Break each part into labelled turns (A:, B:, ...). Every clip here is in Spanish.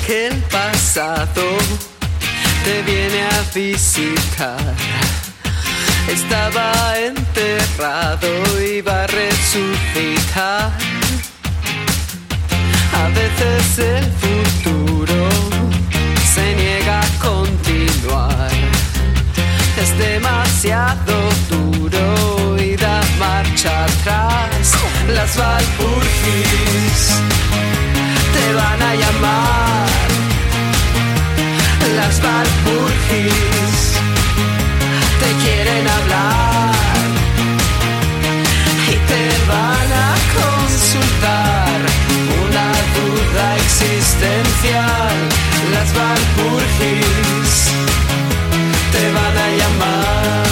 A: que el pasado te viene a visitar. Estaba enterrado y va a resucitar. A veces el futuro se niega a continuar. Es demasiado duro y da marcha atrás. Las Walpurgis te van a llamar. Las Walpurgis te quieren hablar y te van a consultar una duda existencial. Las Walpurgis te van a llamar.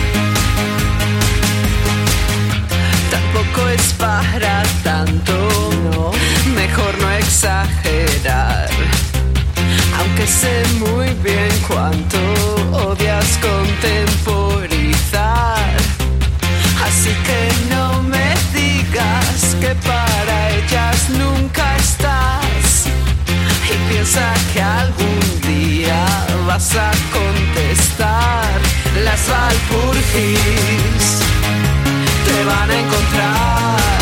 A: Tampoco es para tanto, no, mejor no exagerar. Aunque sé muy bien cuánto odias contemporizar. Así que no me digas que para ellas nunca estás. Y piensa que algún día vas a contestar. Las Walpurgis te van a encontrar.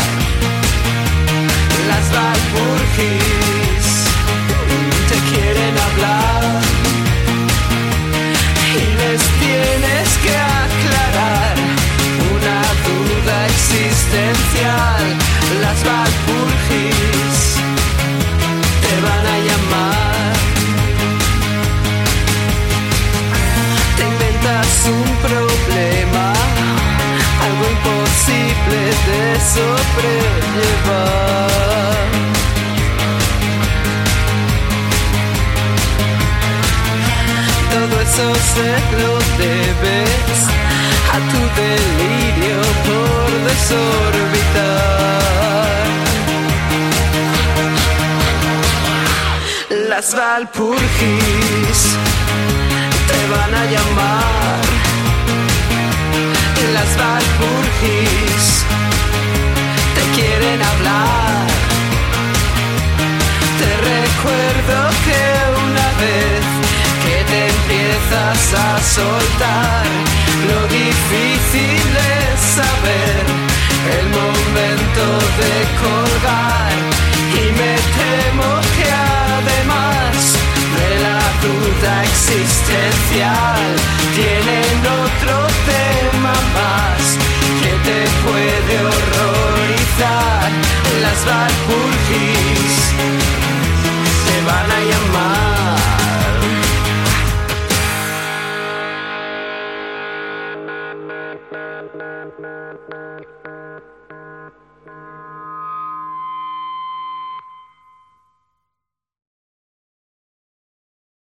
A: Las Walpurgis te quieren hablar y les tienes que aclarar una duda existencial. Las Walpurgis te van a llamar. Te inventas un problema, algo imposible de sobrellevar. Todo eso se lo debes a tu delirio por desorbitar. Las Walpurgis te van a llamar. Las Walpurgis te quieren hablar. Te recuerdo que una vez que te empiezas a soltar, lo difícil es saber el momento de colgar. Y me temo que además de la duda existencial, tienen otro tema más que te puede horrorizar. Las Walpurgis te van a llamar.